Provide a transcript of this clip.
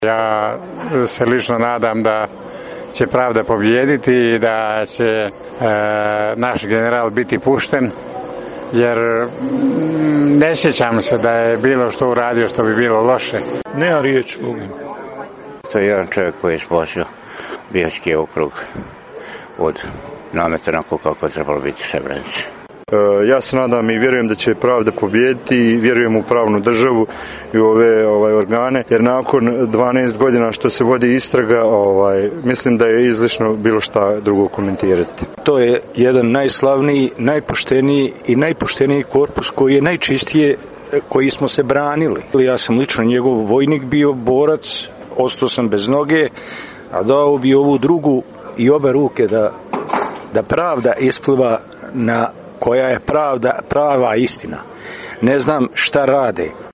Ja se lično nadam da će pravda pobijediti i da će naš general biti pušten, jer ne sjećam se da je bilo što uradio što bi bilo loše. Nema riječ o njemu. To je jedan čovjek koji je spasio Bihaćki okrug od nameta onako kako je trebalo biti Srebrenici. Ja se nadam i vjerujem da će pravda pobijediti i vjerujem u pravnu državu i u ove organe, jer nakon 12 godina što se vodi istraga, mislim da je izlišno bilo šta drugo komentirati. To je jedan najslavniji, najpošteniji i najpošteniji korpus koji je najčistije, koji smo se branili. Ja sam lično njegov vojnik bio, borac, ostao sam bez noge, a dao bi ovu drugu i obe ruke da pravda ispliva na koja je prava istina. Ne znam šta rade.